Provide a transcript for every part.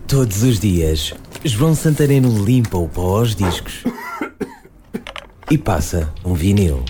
Todos os dias, João Santareno limpa o pó aos discos e passa um vinil.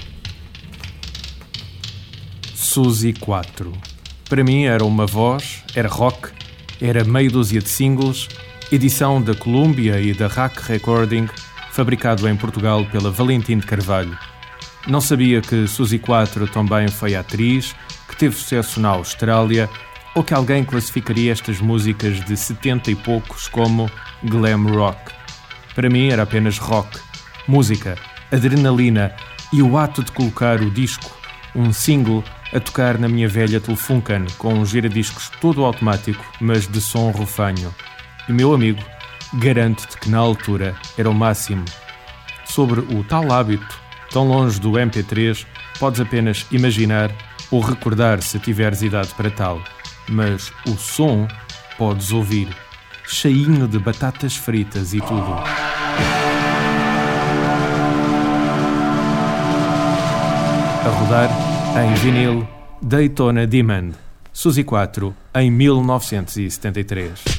Suzy 4. Para mim era uma voz, era rock, era meia dúzia de singles, edição da Columbia e da Rack Recording, fabricado em Portugal pela Valentim de Carvalho. Não sabia que Suzy 4 também foi atriz, que teve sucesso na Austrália, ou que alguém classificaria estas músicas de 70 e poucos como glam rock. Para mim era apenas rock, música, adrenalina e o ato de colocar o disco, um single, a tocar na minha velha Telefunken com um giradiscos todo automático, mas de som rufanho. E meu amigo, garanto-te que na altura era o máximo. Sobre o tal hábito, tão longe do MP3, podes apenas imaginar ou recordar se tiveres idade para tal. Mas o som podes ouvir, cheinho de batatas fritas e tudo. A rodar em vinil Daytona Demand, Suzy 4 em 1973.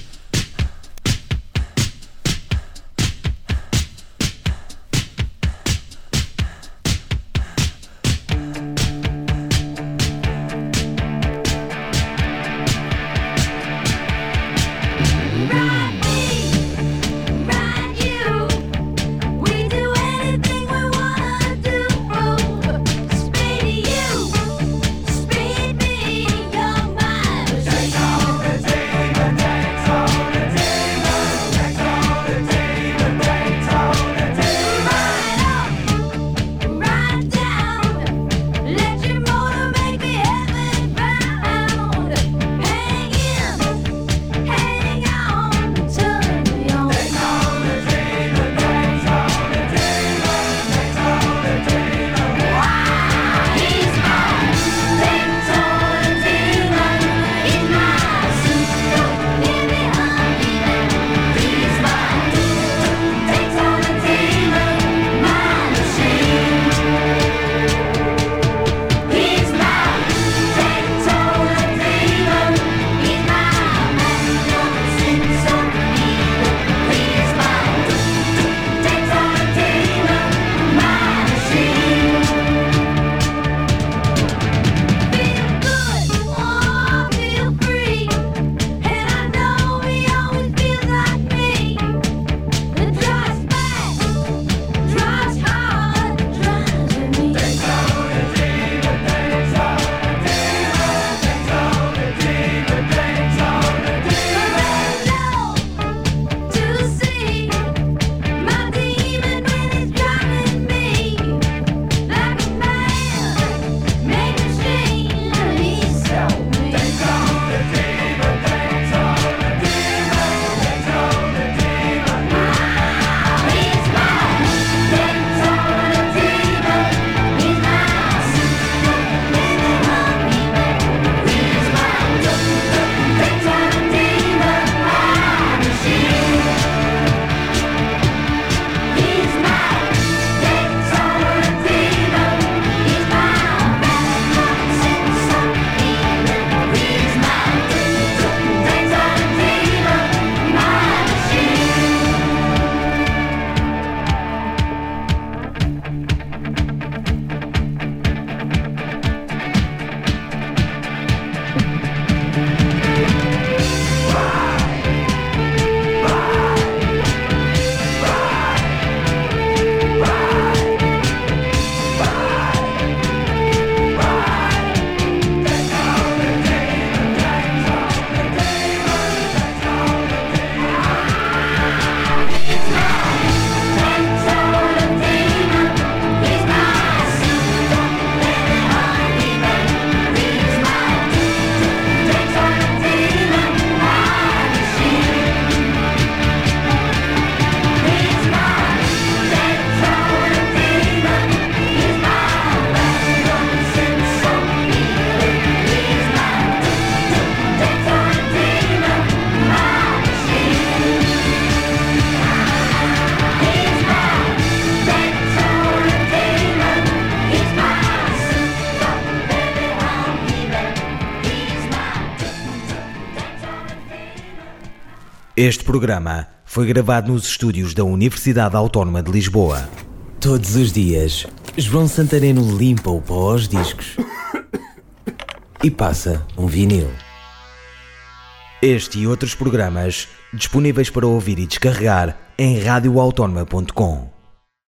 Este programa foi gravado nos estúdios da Universidade Autónoma de Lisboa. Todos os dias, João Santareno limpa o pó aos discos e passa um vinil. Este e outros programas disponíveis para ouvir e descarregar em radioautónoma.com.